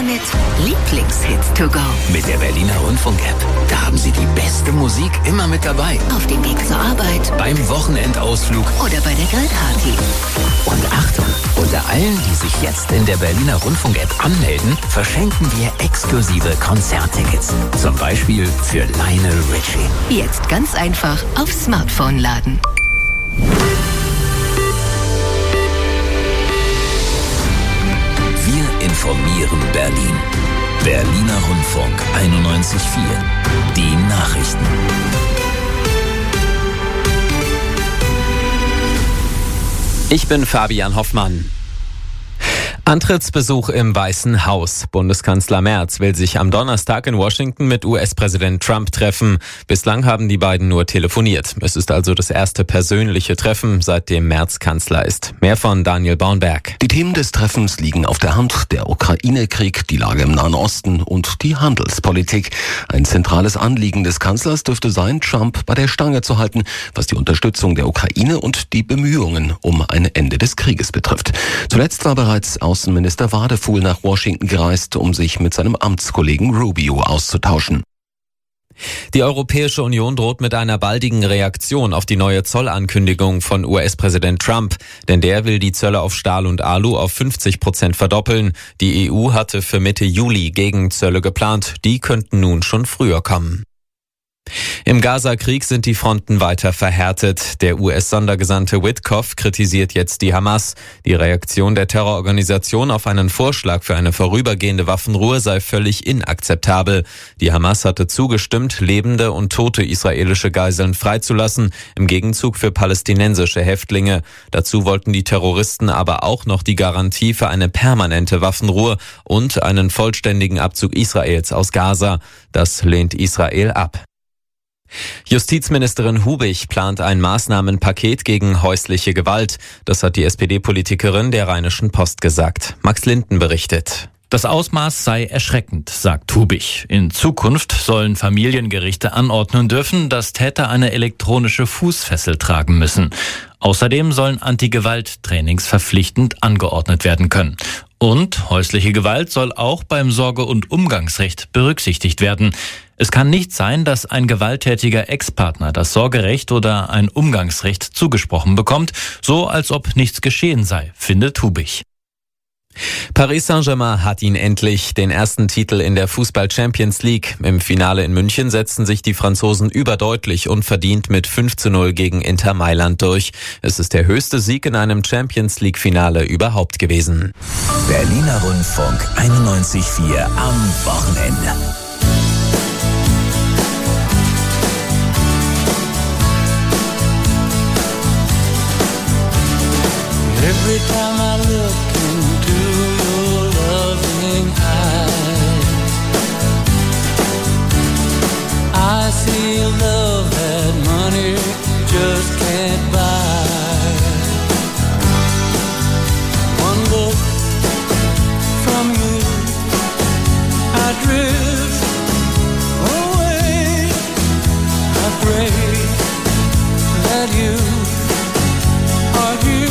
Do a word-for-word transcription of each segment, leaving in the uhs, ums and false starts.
mit Lieblingshits to go. Mit der Berliner Rundfunk-App. Da haben Sie die beste Musik immer mit dabei. Auf dem Weg zur Arbeit, beim Wochenendausflug oder bei der Grillparty. Und Achtung, unter allen, die sich jetzt in der Berliner Rundfunk-App anmelden, verschenken wir exklusive Konzerttickets. Zum Beispiel für Lionel Richie. Jetzt ganz einfach aufs Smartphone laden. Wir informieren Berlin. Berliner Rundfunk einundneunzig Komma vier. Die Nachrichten. Ich bin Fabian Hoffmann. Antrittsbesuch im Weißen Haus. Bundeskanzler Merz will sich am Donnerstag in Washington mit U S-Präsident Trump treffen. Bislang haben die beiden nur telefoniert. Es ist also das erste persönliche Treffen, seitdem Merz Kanzler ist. Mehr von Daniel Baunberg. Die Themen des Treffens liegen auf der Hand: der Ukraine-Krieg, die Lage im Nahen Osten und die Handelspolitik. Ein zentrales Anliegen des Kanzlers dürfte sein, Trump bei der Stange zu halten, was die Unterstützung der Ukraine und die Bemühungen um ein Ende des Krieges betrifft. Zuletzt war bereits aus Außenminister Wadefuhl nach Washington gereist, um sich mit seinem Amtskollegen Rubio auszutauschen. Die Europäische Union droht mit einer baldigen Reaktion auf die neue Zollankündigung von U S-Präsident Trump. Denn der will die Zölle auf Stahl und Alu auf fünfzig Prozent verdoppeln. Die E U hatte für Mitte Juli Gegenzölle geplant. Die könnten nun schon früher kommen. Im Gaza-Krieg sind die Fronten weiter verhärtet. Der U S-Sondergesandte Witkoff kritisiert jetzt die Hamas. Die Reaktion der Terrororganisation auf einen Vorschlag für eine vorübergehende Waffenruhe sei völlig inakzeptabel. Die Hamas hatte zugestimmt, lebende und tote israelische Geiseln freizulassen, im Gegenzug für palästinensische Häftlinge. Dazu wollten die Terroristen aber auch noch die Garantie für eine permanente Waffenruhe und einen vollständigen Abzug Israels aus Gaza. Das lehnt Israel ab. Justizministerin Hubich plant ein Maßnahmenpaket gegen häusliche Gewalt. Das hat die S P D-Politikerin der Rheinischen Post gesagt. Max Linden berichtet. Das Ausmaß sei erschreckend, sagt Hubich. In Zukunft sollen Familiengerichte anordnen dürfen, dass Täter eine elektronische Fußfessel tragen müssen. Außerdem sollen Anti-Gewalt-Trainings verpflichtend angeordnet werden können. Und häusliche Gewalt soll auch beim Sorge- und Umgangsrecht berücksichtigt werden. Es kann nicht sein, dass ein gewalttätiger Ex-Partner das Sorgerecht oder ein Umgangsrecht zugesprochen bekommt, so als ob nichts geschehen sei, findet Hubich. Paris Saint-Germain hat ihn endlich, den ersten Titel in der Fußball-Champions League. Im Finale in München setzten sich die Franzosen überdeutlich und verdient mit fünf zu null gegen Inter Mailand durch. Es ist der höchste Sieg in einem Champions League-Finale überhaupt gewesen. Berliner Rundfunk einundneunzig Komma vier am Wochenende. Every time I look into your loving eyes, I see a love that money just can't buy. One look from you, I drift away. I pray that you are here.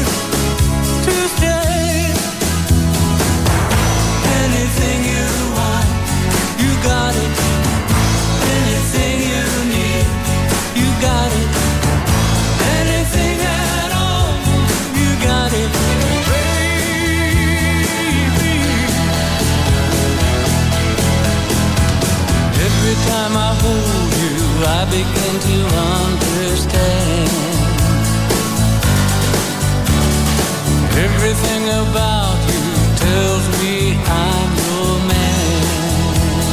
Every time I hold you, I begin to understand. Everything about you tells me I'm your man.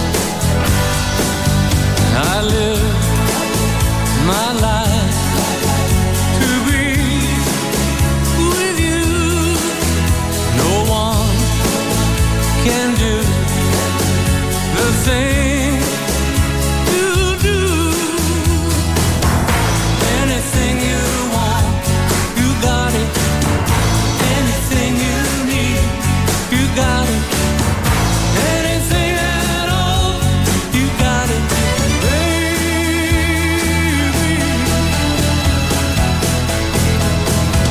I live my life to be with you. No one can do the thing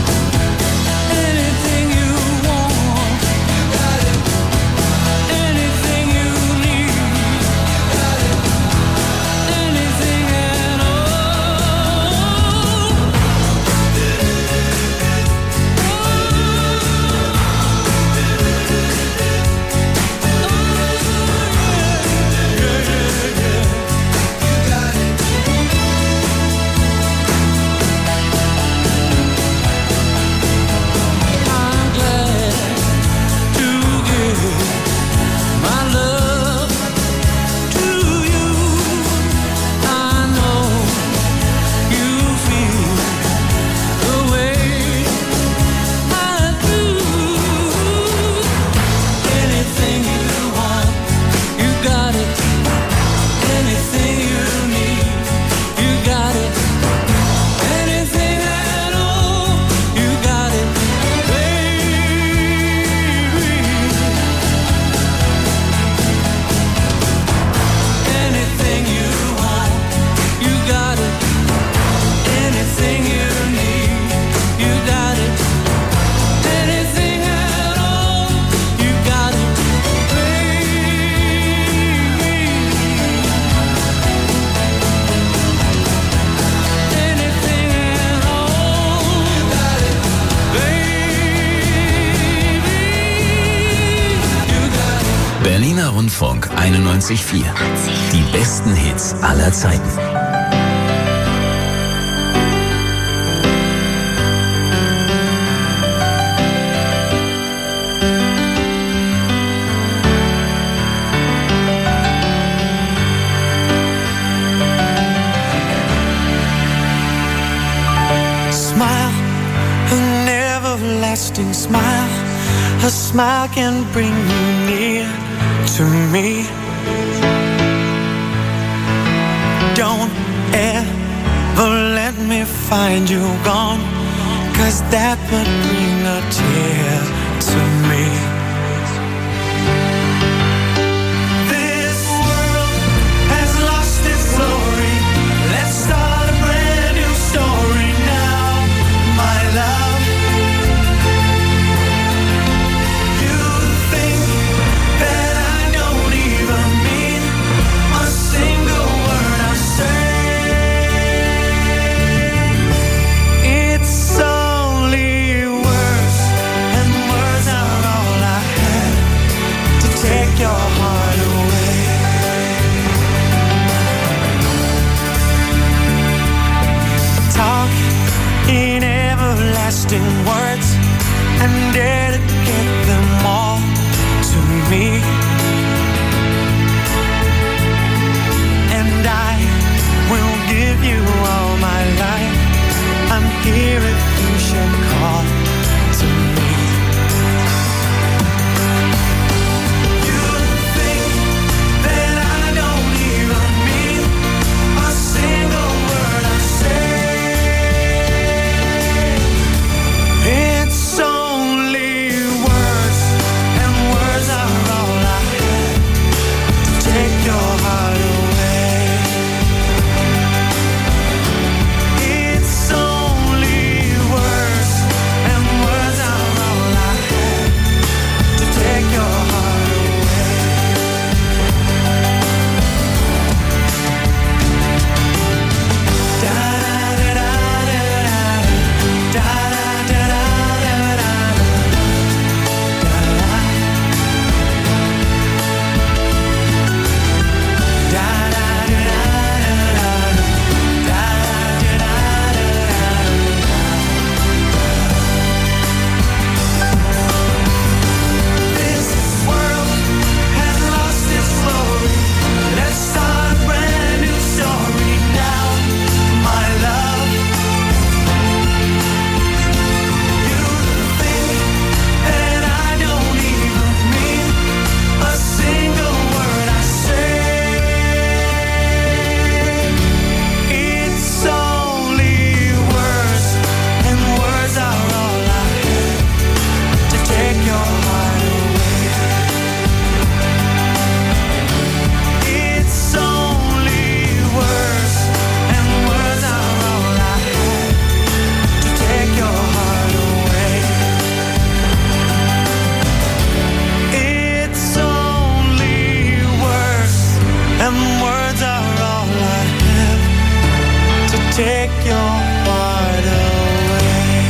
anything Rundfunk einundneunzig Komma vier. Die besten Hits aller Zeiten. Smile, an everlasting smile. A smile can bring you near to me. Don't ever let me find you gone, 'cause that would bring a tear to me. This world has lost its glory. Let's start a brand new story now, my love. Words and dedicate them all to me, and I will give you all my life. I'm here if you should call to me. You think that I don't even mean a single word I say. It's only words, and words are all I have to take your heart away. It's only words, and words are all I have to take your heart away. Da da da da da da da da. Take your heart away.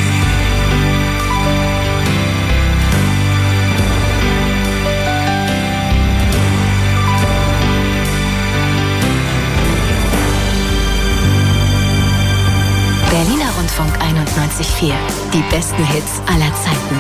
Berliner Rundfunk einundneunzig Komma vier. Die besten Hits aller Zeiten.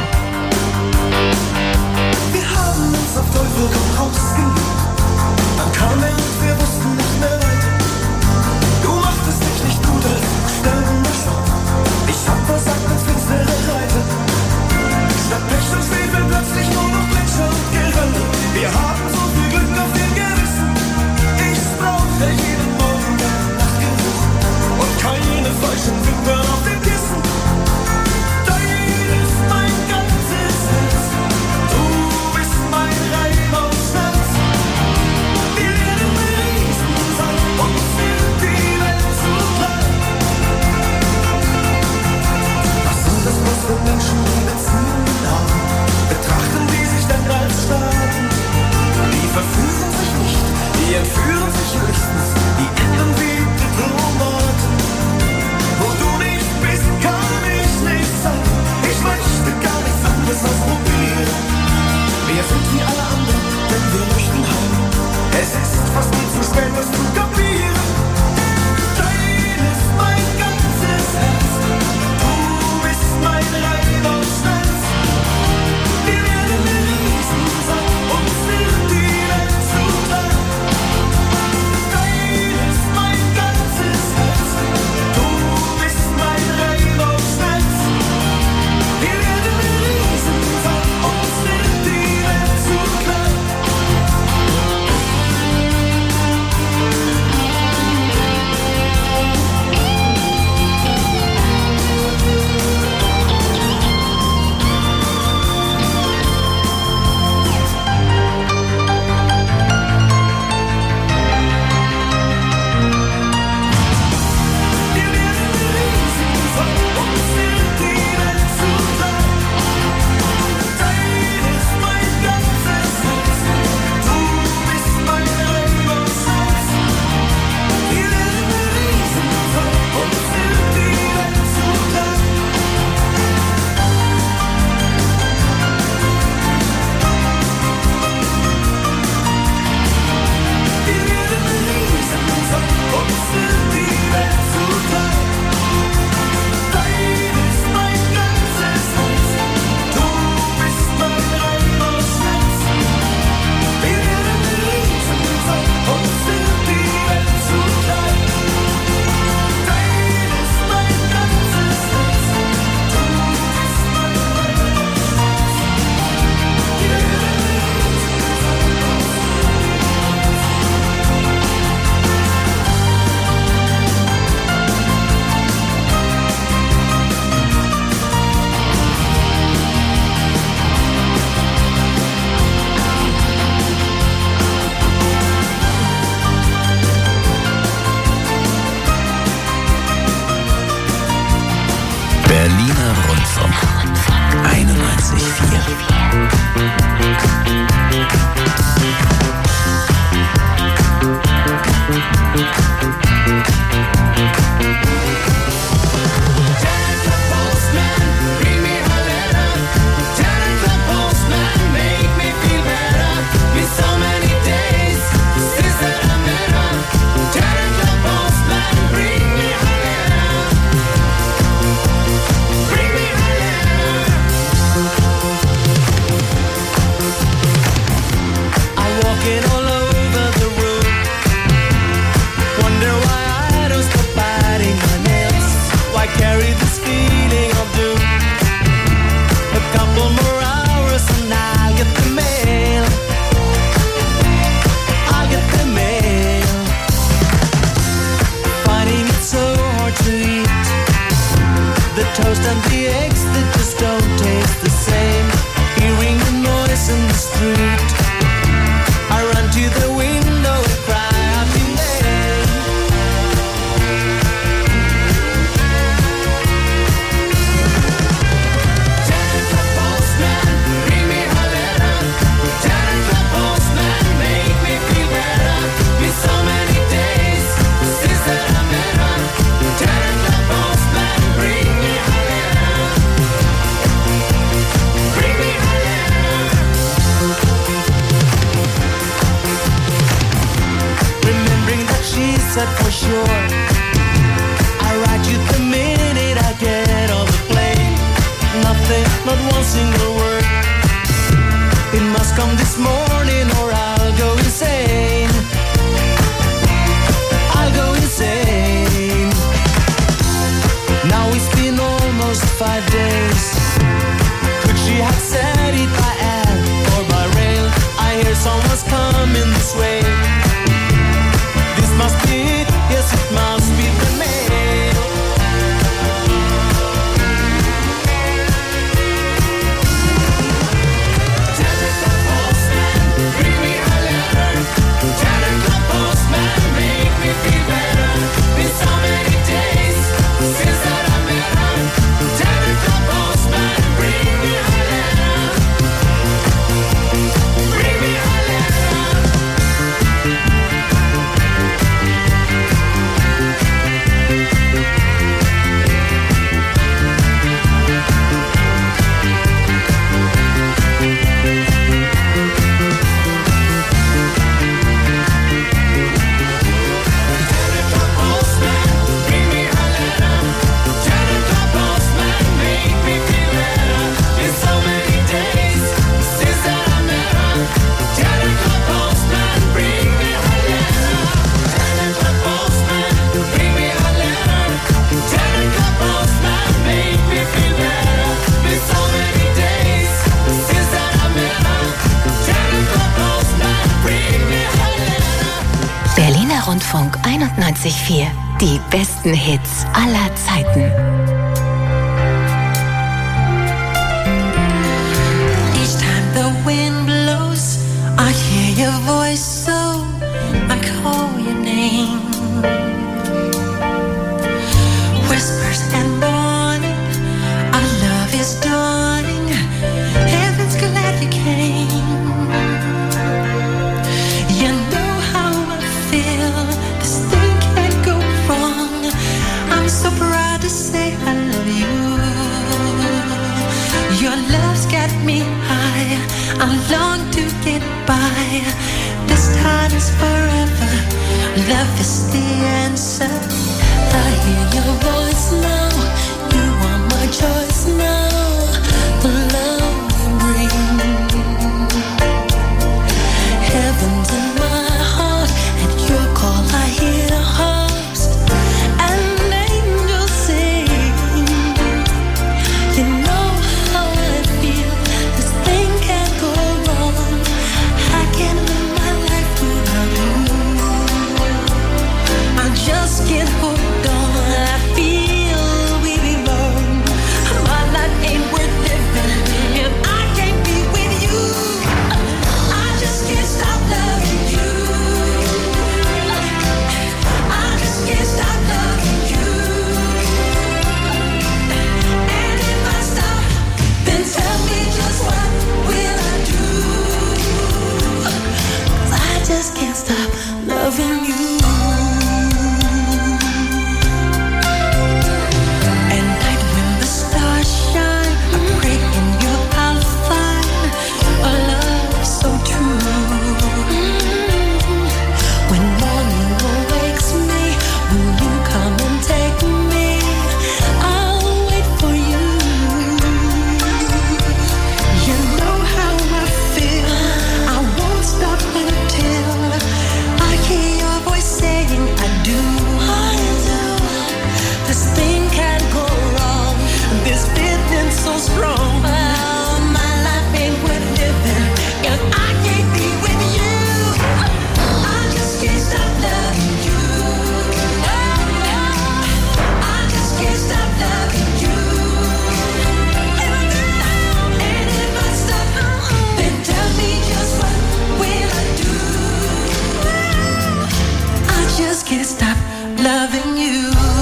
Wir haben uns auf Teufel komm raus geliebt. Dann kam er und wir wussten nicht mehr weiter. Du machtest dich nicht gut als störender Schaum. Ich hab versagt als finstere Reiter. Statt Pech und Schwefel plötzlich nur noch Gletscher und Gerölle. Wir haben so viel Glück auf dem Gewissen. Ich brauche jeden Morgen deinen Nachtgeruch und keine falschen Wimpern auf dem Kissen. Dein ist mein ganzes Herz. Du bist mein Reim aus Schmerz. Wir werden Riesen sein und sind die Welt zu klein. Was sind das bloß für Menschen, die Beziehungen haben? Betrachten die sich dann als Staaten? Die verführen sich nicht, die entführen sich höchstens, die enden wie Diplomaten. Wo du nicht bist, kann ich nicht sein. Ich möchte gar nichts anderes als probieren. Wir sind wie alle anderen, denn wir möchten said for sure. I write you the minute I get on the plane. Nothing, not one single word. It must come this morning or I'll go insane. I'll go insane. Now it's been almost five days. Could she have said it by air or by rail? I hear someone's coming this way. This must be it, yes it must be the mail. Telephone postman, bring me a letter. Telephone postman, make me feel better. Been so many days since that I met her. Telephone postman, bring me a letter. Bring me a letter. Telephone postman, bring me a letter. Telephone postman, make me feel better. Been so many days since that I met her. Telephone postman, bring me a letter. Telephone postman, bring me a letter. Telephone postman, make me feel better. Been so many days since that I met her. Telephone postman, bring me a letter. Berliner Rundfunk einundneunzig Komma vier. Die besten Hits aller Zeiten. Each time the wind blows, I hear your voice, so I call your name. Whispers and morning, our love is dawning. Heaven's glad you came. You know how I feel. This thing can't go wrong. I'm so proud to say I love you. Your love's got me high. I long to get by. This time is forever. Love is the answer. I hear your voice now. You are my choice now. The love you bring. Heaven's in my heart. At your call I hear the harps and angels sing. You know how I feel. This thing can't go wrong. I can't live my life without you. I just can't hold on. I feel we belong. My life ain't worth living if I can't be with you. I just can't stop loving you. I just can't stop loving you. And if I stop, then tell me just what will I do? 'Cause I just can't stop loving you. At night when the stars shine, I pray in you I'll find a love so true. When morning awakes me, will you come and take me? I'll wait for you. You know how I feel. I won't stop until I hear your voice saying I do. I do. This thing can't go wrong. This feeling so strong. Oh, my life ain't worth living if I can't be with you. I just can't stop loving you. I just can't stop loving you. And if I stop, then tell me just what will I do? I just can't stop loving you.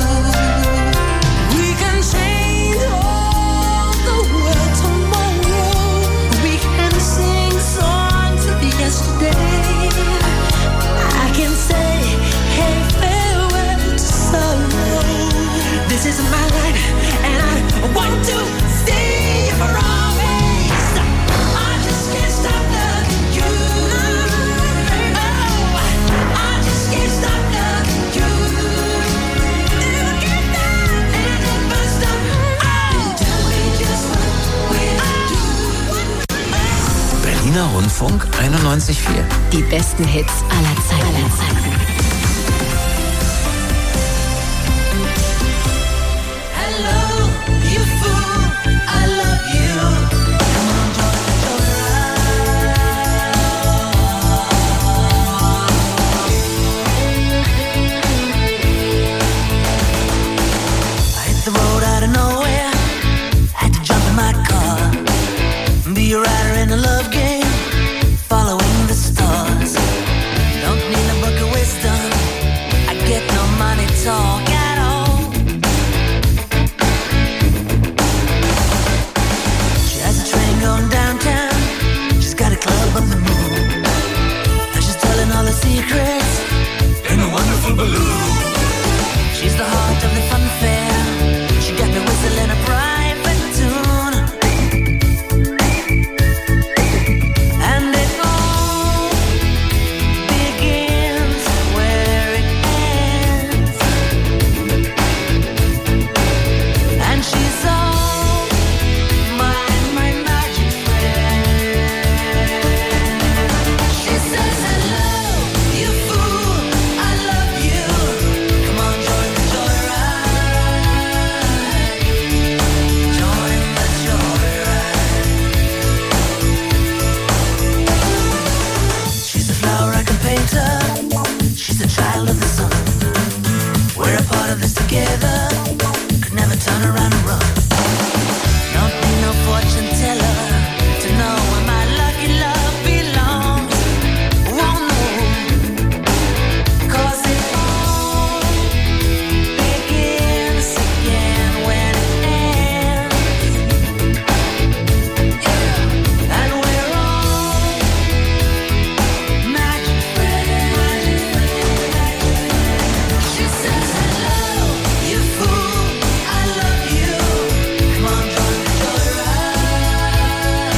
We can change all the world tomorrow. We can sing songs of yesterday. I can say, hey, farewell to sorrow. This is my life, and I want to see you for always. I just can't stop loving you. Oh, I just can't stop loving you. Rundfunk einundneunzig Komma vier. Die besten Hits aller Zeiten. Aller Zeiten. Hello, you fool, I love you. Come on, join the joyride. I hit the road out of nowhere, had to jump in my car, be a rider in a love game, following the stars. Don't need a book of wisdom, I get no money talk at all. She has a train going downtown, she's got a club on the moon, and she's telling all the secrets in a wonderful balloon. She's the heart of the fun fair, she got me whistling a private tune. And it all begins where it ends, and she's all my, my magic friend. She says, hello, you fool, I love you. Come on, join the joyride. Join the joyride. She's a flower I can paint her. She's a child of the sun. We're a part of this together. Could never turn around and run. Don't need no fortune teller to know where my lucky love belongs. Won't know, 'cause it all begins again when it ends. Yeah. And we're all magic friends. She says, hello, you fool, I love you. Come on, join the joyride.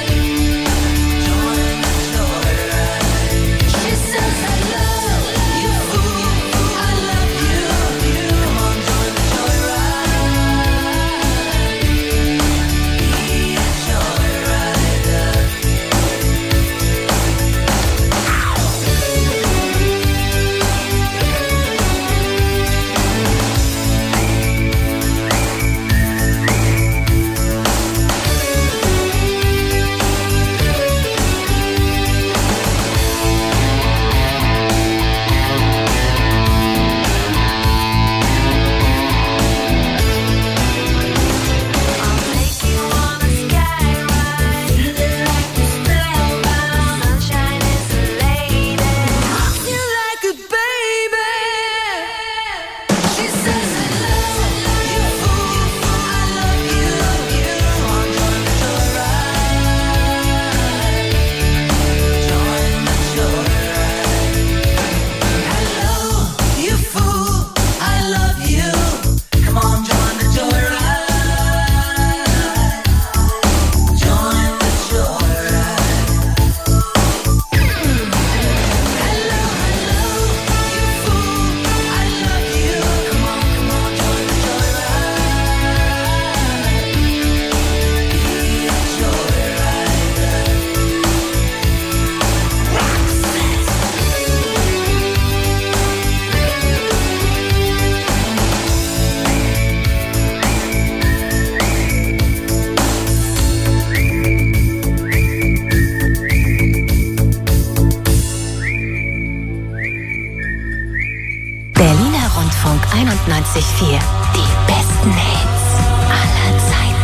Join the joyride. She says, hello, you fool, I love you. Come on, join the joyride. Be a joyrider. I'll take you on a sky ride, like a spellbound. Sunshine is a lady, you like a baby. She says, hello, you fool, I love you. Come on, join the joyride. Join the joyride. Hello, you fool, I love you. Come on, join the joyride. Join the joyride. Hello, hello, you fool, I love you. Come on, come on, join the joyride. Be a joyrider. Roxette. Berliner Rundfunk einundneunzig Komma vier. Die besten Hits aller Zeiten.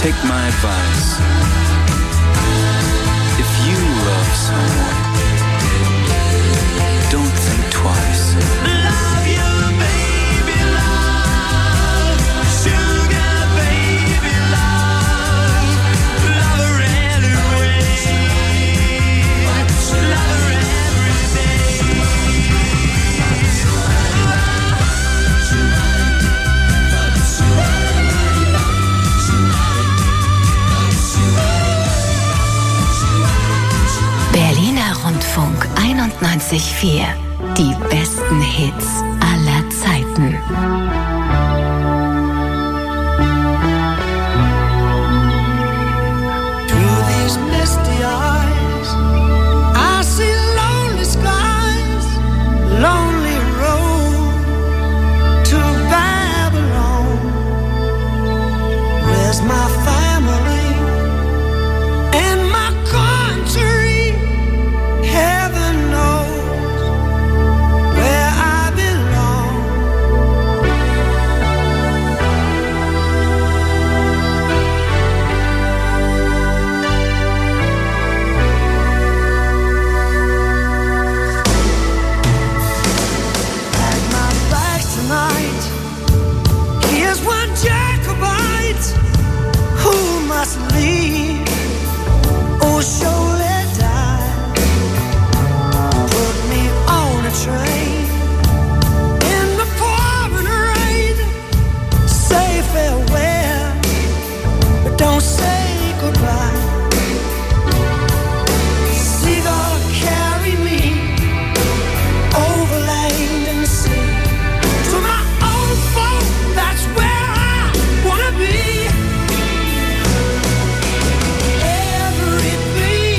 Take my advice. If you love someone, don't think twice. Love you, baby, love. Sugar, baby, love. Love her anyway. Love her every day. Berliner Rundfunk einundneunzig Komma vier. Die besten Hits aller Zeiten. Through these misty eyes, I see lonely skies, lonely road to Babylon. Where's my family and my country? Heaven knows where I belong. Pack my bags tonight. Here's one Jacobite who must leave or surely die. Put me on a train in the pouring rain. Say farewell, but don't say goodbye. Seagull, carry me over land and sea to my old folk. That's where I wanna be. Every beat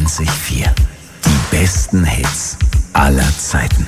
einundneunzig Komma vier. Die besten Hits aller Zeiten.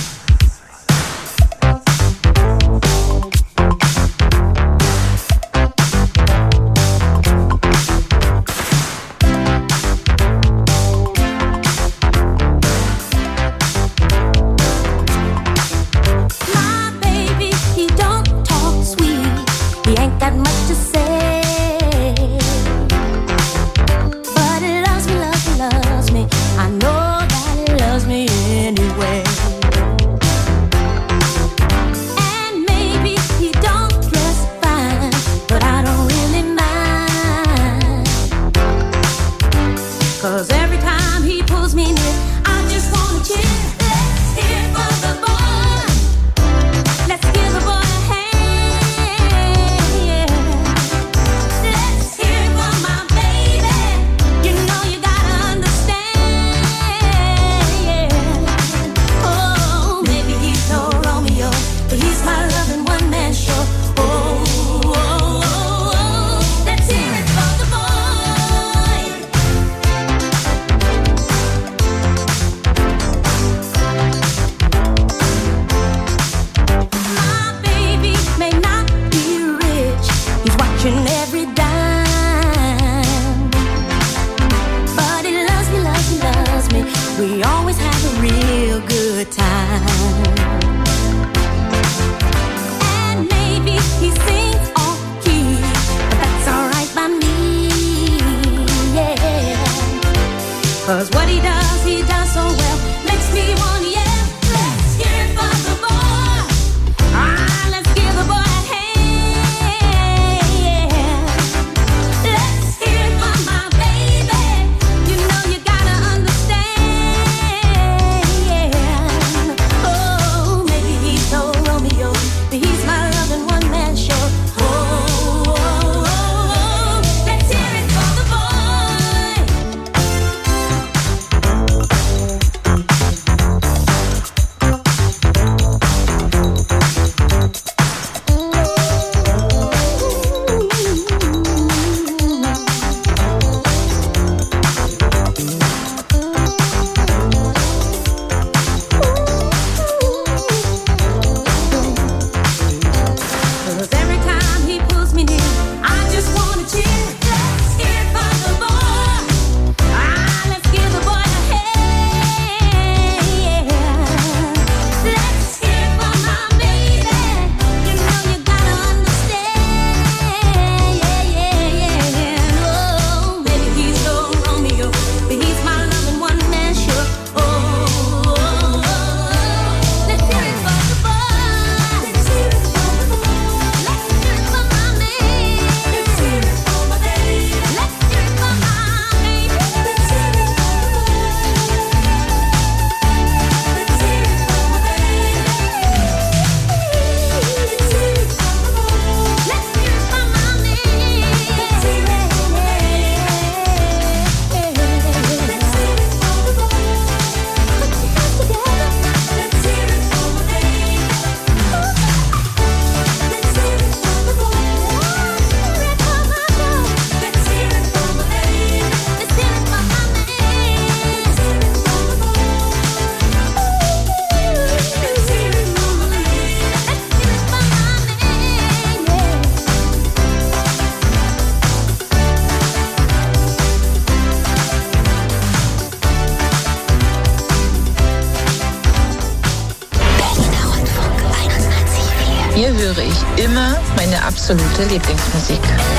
Hier höre ich immer meine absolute Lieblingsmusik.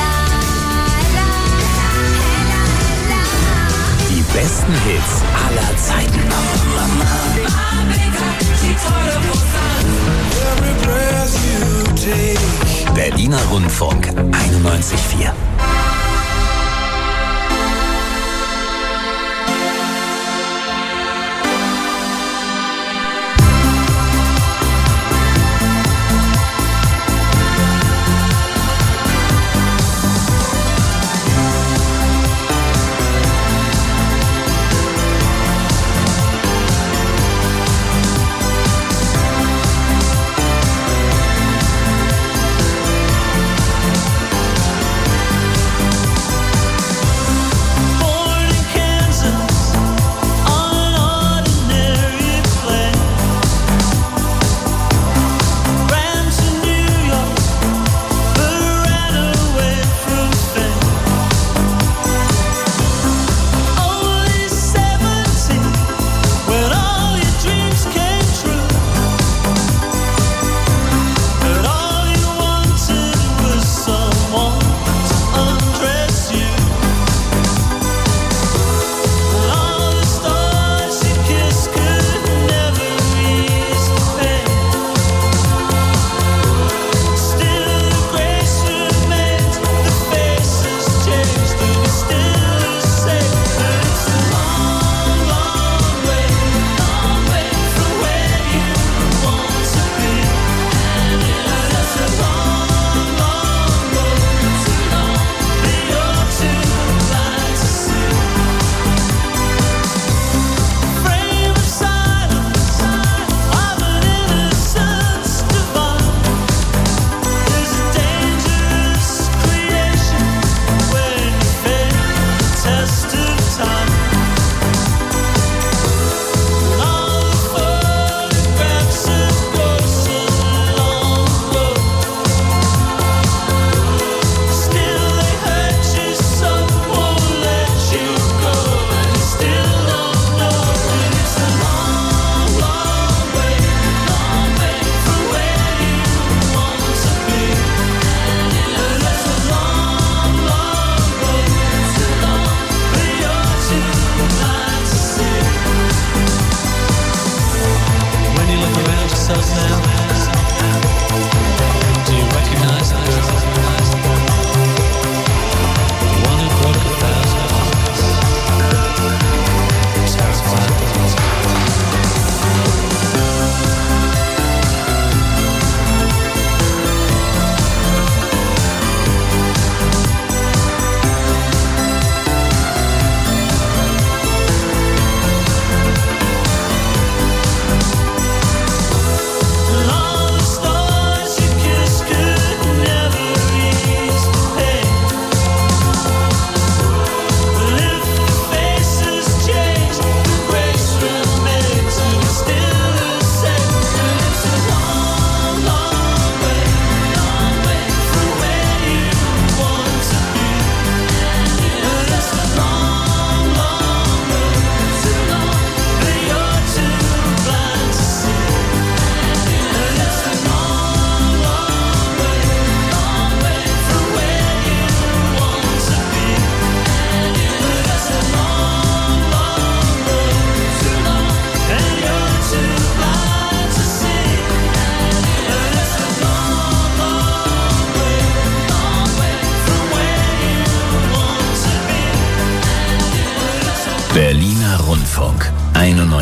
Die besten Hits aller Zeiten. Berliner Rundfunk einundneunzig Komma vier.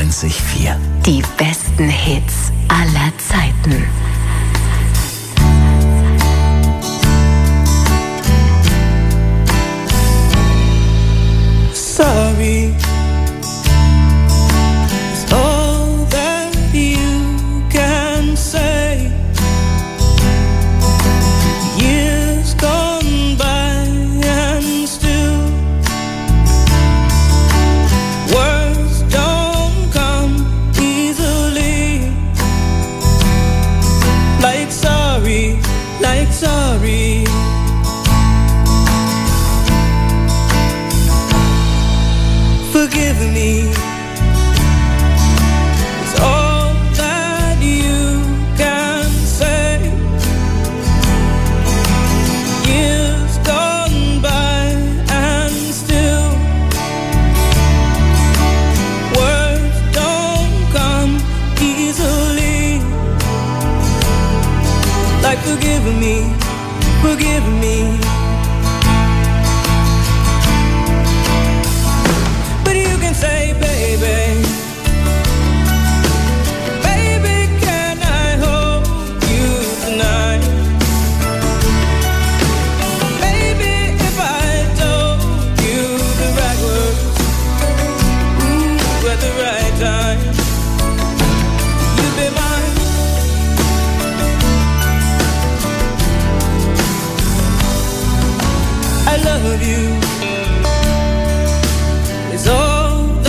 einundneunzig Komma vier. Die besten Hits aller Zeiten. Sorry is all that you can say. Years gone by and still words don't come easily. Like sorry, like sorry. Forgive me is all that you can say. Years gone by and still words don't come easily. Like forgive me, forgive me. Say, baby, baby, can I hold you tonight? Baby, if I told you the right words, ooh, at the right time, you'd be mine. I love you. It's all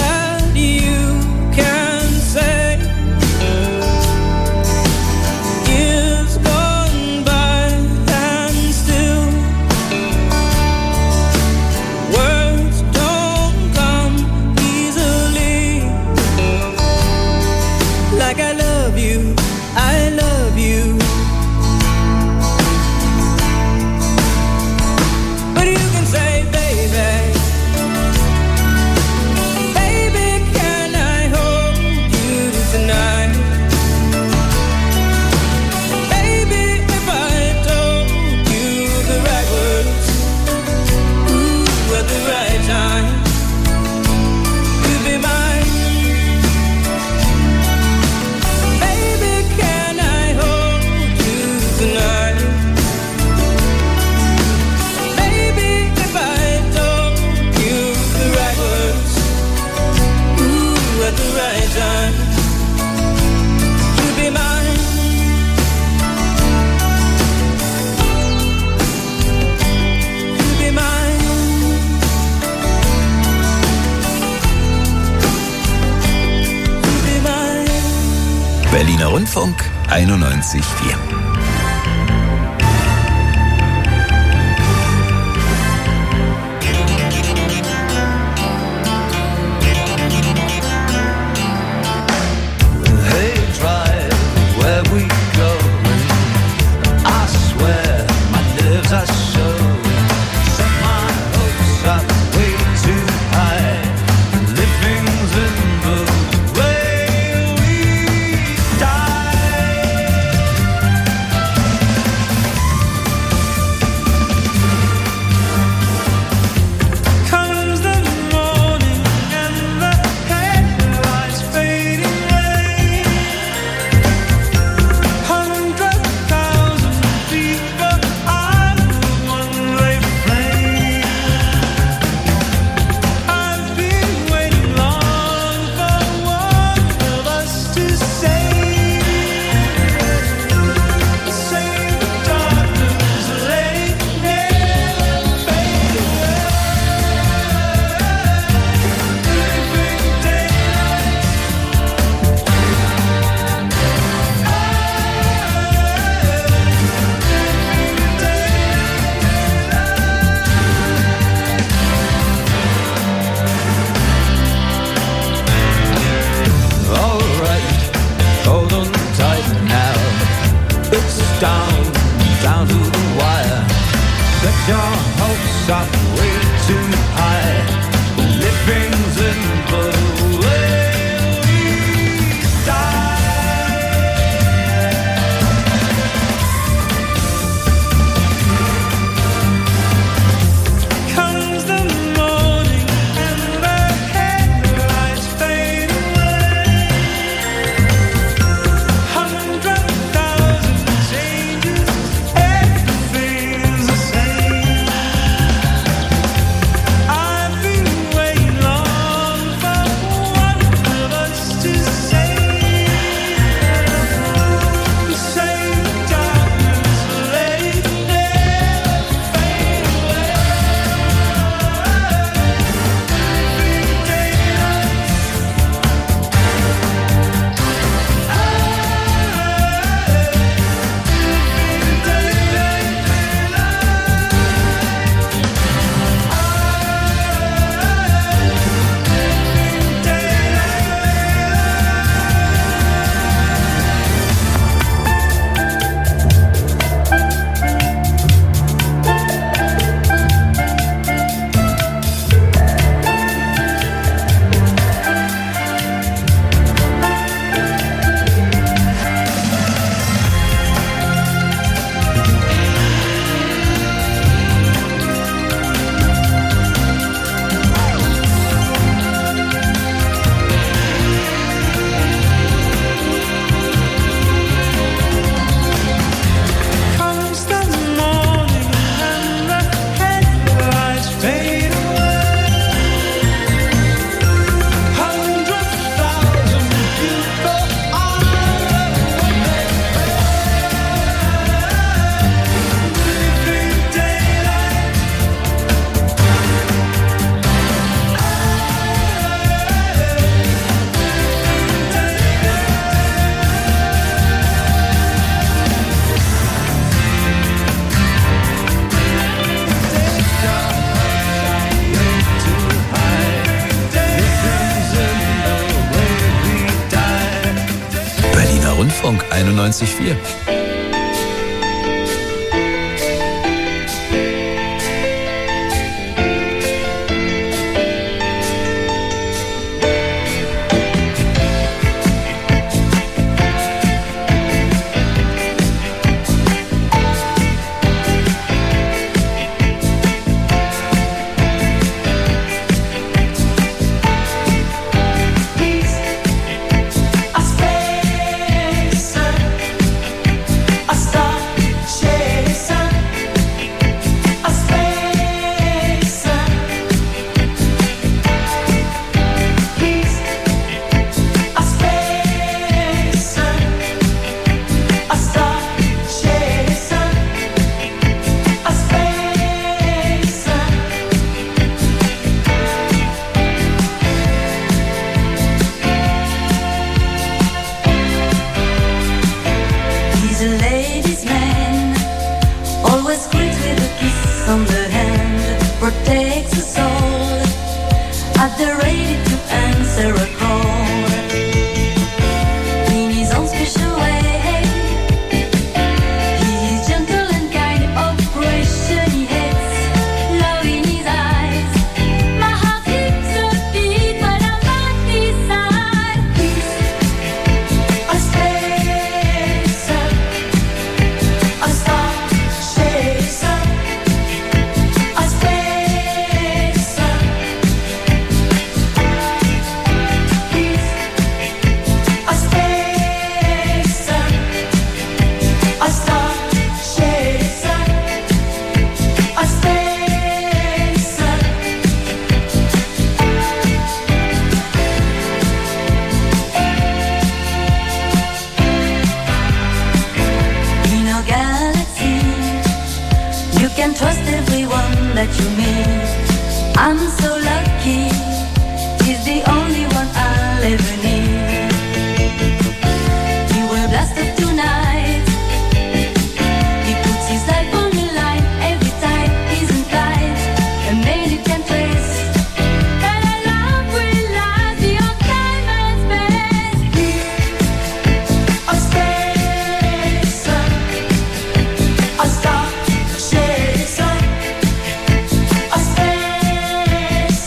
Berliner Rundfunk einundneunzig Komma vier. Comes the morning and the headlights fade away. Rundfunk einundneunzig Komma vier. Space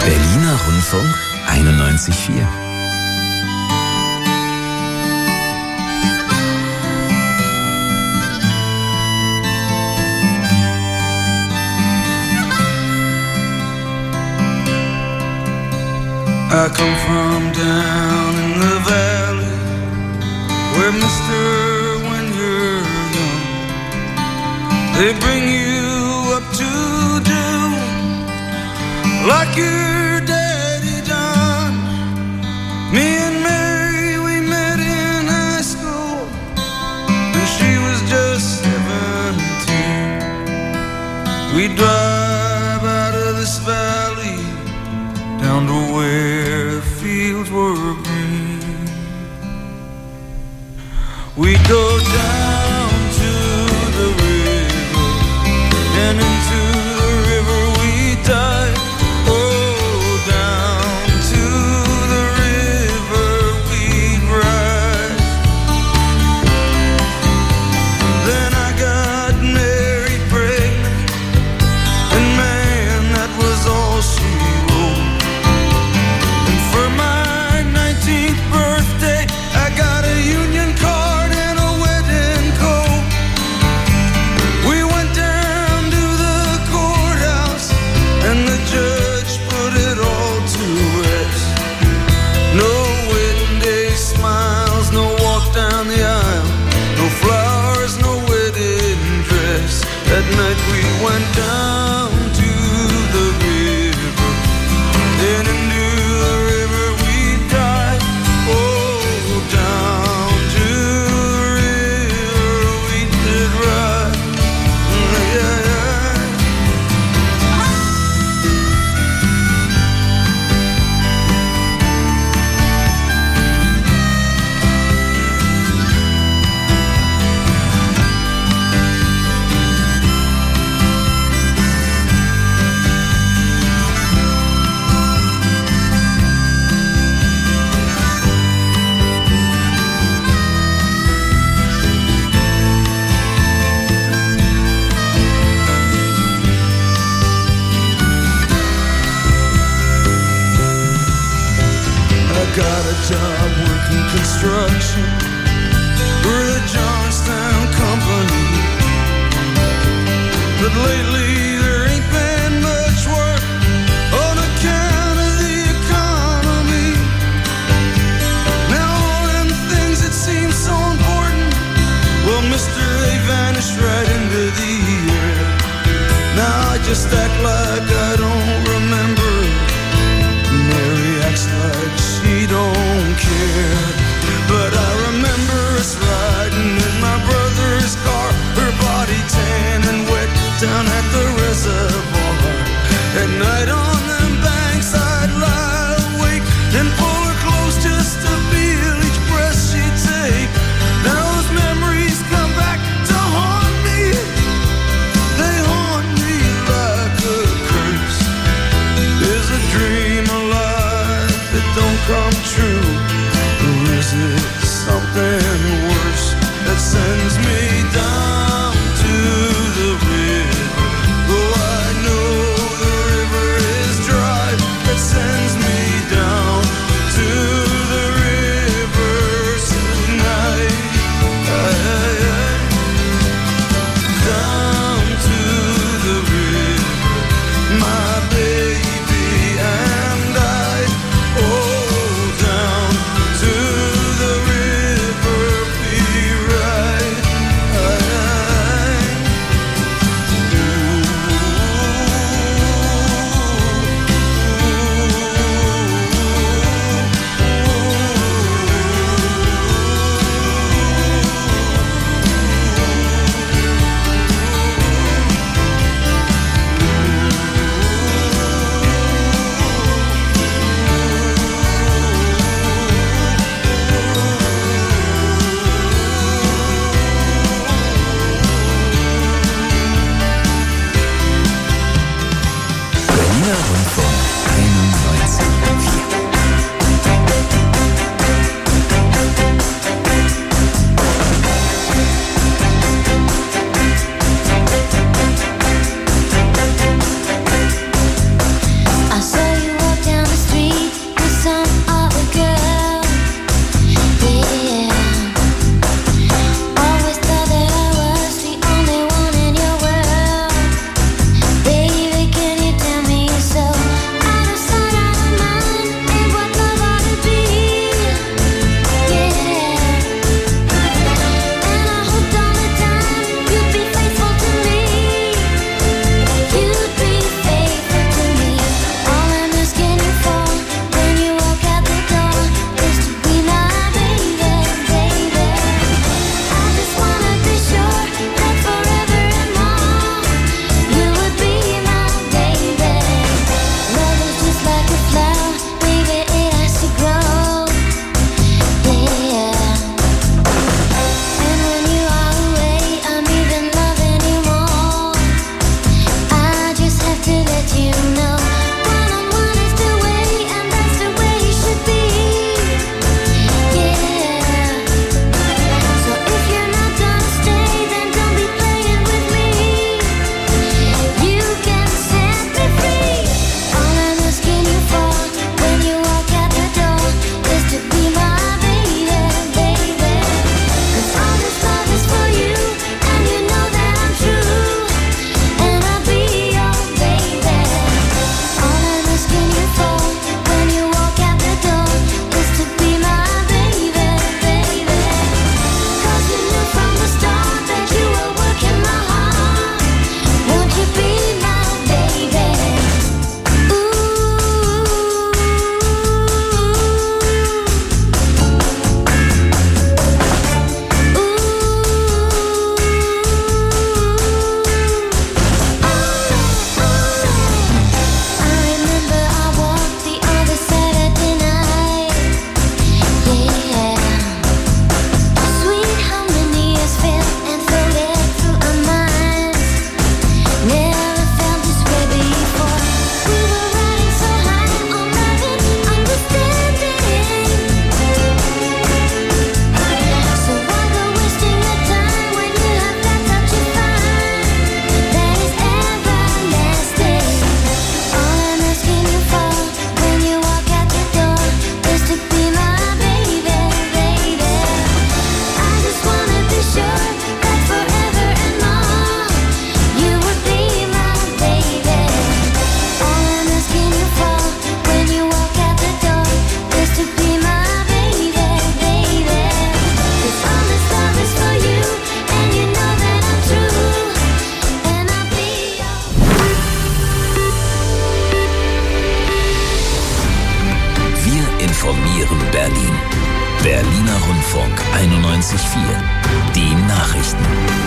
Berliner Rundfunk einundneunzig Komma vier. I come from down in the valley where, mister, when you're young, they bring you up to do like your daddy done. Me and Mary, we met in high school when she was just seventeen. We drive out of this valley down to where the fields were green. We go down to the river, and into the river we dive. Oh, down to the river we ride. Then I got married pregnant, and man, that was all she wrote. For my nineteenth birthday, I got a union card and a wedding coat. We went down to the courthouse, and the judge put it all to rest. No wedding day smiles, no walk down the aisle, no flowers, no wedding dress. That night we went down to the river, then into the river we dive. Oh, down to the river we did ride. Yeah, yeah. I got a job working construction for the Johnstown Company, but lately there ain't been much work on account of the economy. Now all them things that seem so important, well, mister, they vanished right into the air. Now I just act like I don't remember. Mary acts like she don't care, but I remember us riding in my brother's car, her body tan and wet down at the reservoir. At night on them banks I'd lie awake and pull her close just to feel each breath she'd take. Now those memories come back to haunt me. They haunt me like a curse. Is a dream alive that don't come true, or is it something worse that sends me down to the river? Oh, I know the river is dry, that sends me down to the river tonight. Aye, aye, aye. Down to the river, my baby and I. Oh, down to the river we ride. informieren Berlin. Berliner Rundfunk einundneunzig Komma vier. Die Nachrichten.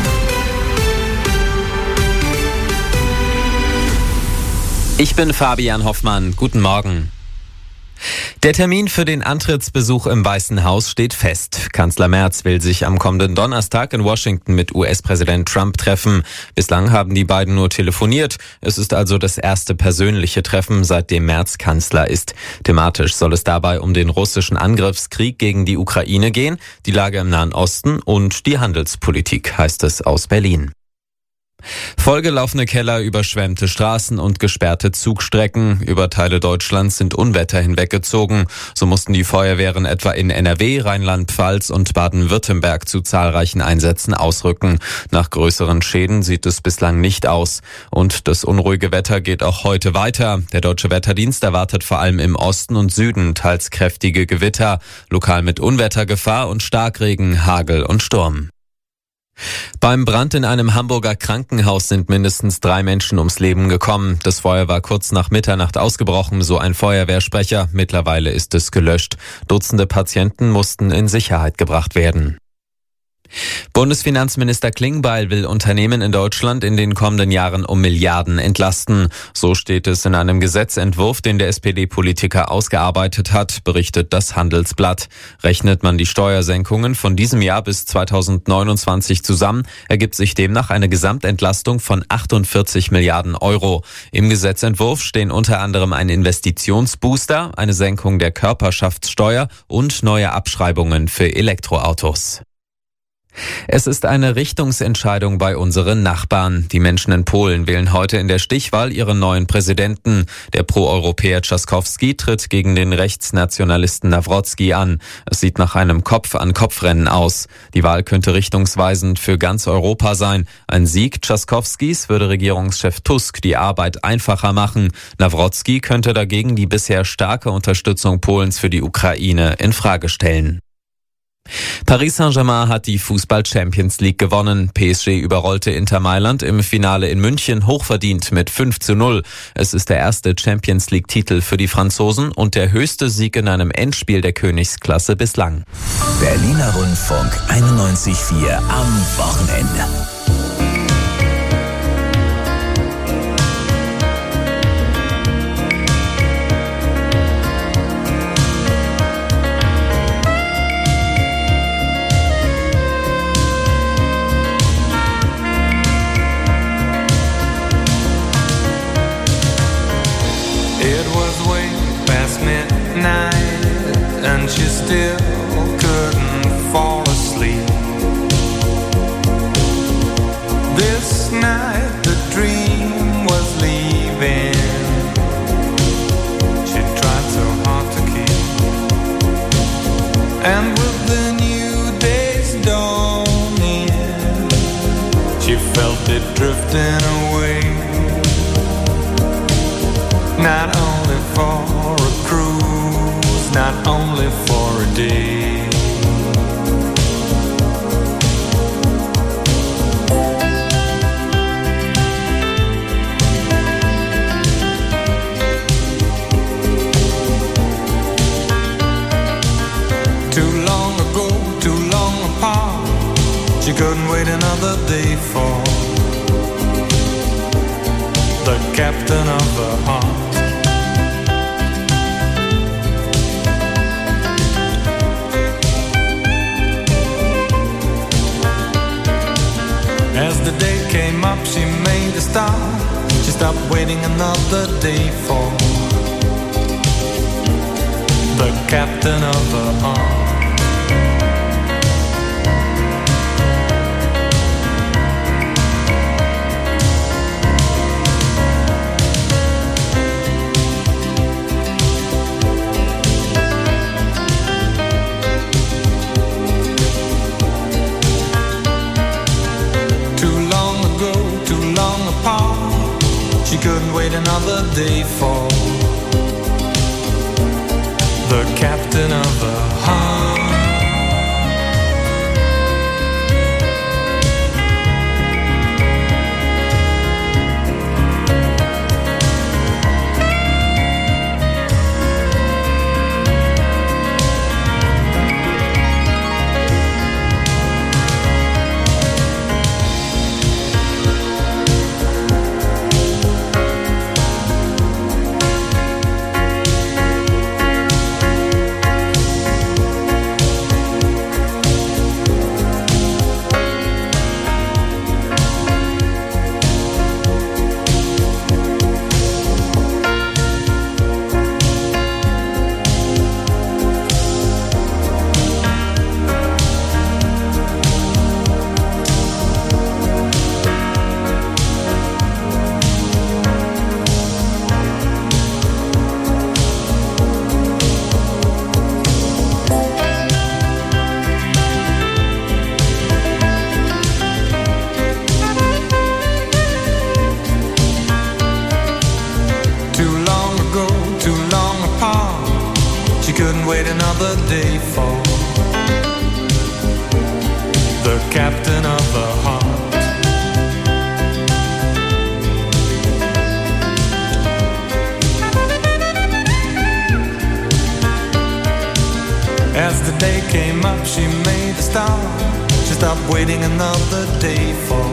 Ich bin Fabian Hoffmann. Guten Morgen. Der Termin für den Antrittsbesuch im Weißen Haus steht fest. Kanzler Merz will sich am kommenden Donnerstag in Washington mit U S-Präsident Trump treffen. Bislang haben die beiden nur telefoniert. Es ist also das erste persönliche Treffen, seitdem Merz Kanzler ist. Thematisch soll es dabei um den russischen Angriffskrieg gegen die Ukraine gehen, die Lage im Nahen Osten und die Handelspolitik, heißt es aus Berlin. Vollgelaufene Keller, überschwemmte Straßen und gesperrte Zugstrecken. Über Teile Deutschlands sind Unwetter hinweggezogen. So mussten die Feuerwehren etwa in N R W, Rheinland-Pfalz und Baden-Württemberg zu zahlreichen Einsätzen ausrücken. Nach größeren Schäden sieht es bislang nicht aus. Und das unruhige Wetter geht auch heute weiter. Der Deutsche Wetterdienst erwartet vor allem im Osten und Süden teils kräftige Gewitter, lokal mit Unwettergefahr und Starkregen, Hagel und Sturm. Beim Brand in einem Hamburger Krankenhaus sind mindestens drei Menschen ums Leben gekommen. Das Feuer war kurz nach Mitternacht ausgebrochen, so ein Feuerwehrsprecher. Mittlerweile ist es gelöscht. Dutzende Patienten mussten in Sicherheit gebracht werden. Bundesfinanzminister Klingbeil will Unternehmen in Deutschland in den kommenden Jahren um Milliarden entlasten. So steht es in einem Gesetzentwurf, den der S P D-Politiker ausgearbeitet hat, berichtet das Handelsblatt. Rechnet man die Steuersenkungen von diesem Jahr bis zweitausendneunundzwanzig zusammen, ergibt sich demnach eine Gesamtentlastung von achtundvierzig Milliarden Euro. Im Gesetzentwurf stehen unter anderem ein Investitionsbooster, eine Senkung der Körperschaftssteuer und neue Abschreibungen für Elektroautos. Es ist eine Richtungsentscheidung bei unseren Nachbarn. Die Menschen in Polen wählen heute in der Stichwahl ihren neuen Präsidenten. Der Pro-Europäer Trzaskowski tritt gegen den Rechtsnationalisten Nawrocki an. Es sieht nach einem Kopf-an-Kopf-Rennen aus. Die Wahl könnte richtungsweisend für ganz Europa sein. Ein Sieg Trzaskowskis würde Regierungschef Tusk die Arbeit einfacher machen. Nawrocki könnte dagegen die bisher starke Unterstützung Polens für die Ukraine in Frage stellen. Paris Saint-Germain hat die Fußball-Champions League gewonnen. P S G überrollte Inter Mailand im Finale in München hochverdient mit fünf zu null. Es ist der erste Champions League-Titel für die Franzosen und der höchste Sieg in einem Endspiel der Königsklasse bislang. Berliner Rundfunk einundneunzig Komma vier am Wochenende. It was way past midnight and she still couldn't fall asleep. This night the dream was leaving. She tried so hard to keep. And with the new day's dawning, she felt it drifting away. Not only for a cruise, not only for a day. Too long ago, too long apart, she couldn't wait another day for the captain of her heart. As the day came up, she made a start. She stopped waiting another day for the captain of her heart. She couldn't wait another day for the captain of her heart. couldn't wait another day for the captain of the heart. As the day came up, she made a start. She stopped waiting another day for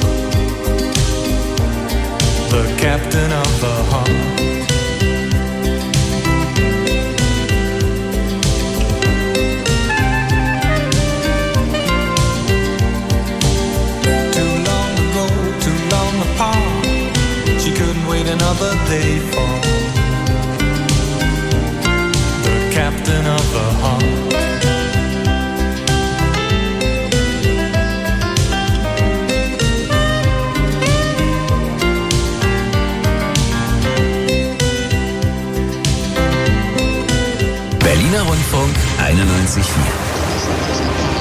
the captain of the heart. Too long ago, too long apart, she couldn't wait another day for the captain of the heart. Berliner Rundfunk einundneunzig Komma vier.